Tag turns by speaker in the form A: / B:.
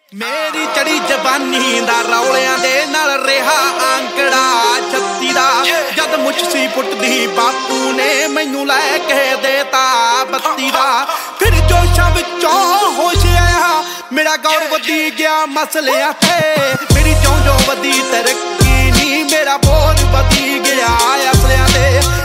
A: ਮੇਰੀ ਚੜੀ ਜਵਾਨੀ ਦਾ ਰੌਲਿਆਂ ਦੇ ਨਾਲ ਰਿਹਾ ਆਂਕੜਾ 36 ਦਾ ਜਦ ਮੁੱਛ ਸੀ ਪੁੱਟਦੀ ਬਾਪੂ ਨੇ ਮੈਨੂੰ ਲੈ ਕੇ ਦੇਤਾ 32 ਦਾ ਫਿਰ ਜੋਸ਼ਾਂ ਵਿੱਚੋਂ ਹੋਸ਼ ਆਇਆ ਮੇਰਾ ਗੌਰ ਵਧੀ ਗਿਆ ਮਸਲਿਆਂ ਤੇ ਮੇਰੀ ਜਿਉਂ ਵਧੀ ਤਰੱਕੀ ਨੀ ਮੇਰਾ ਬੋਝ ਵਧੀ ਗਿਆ ਅਸਲਿਆਂ ਤੇ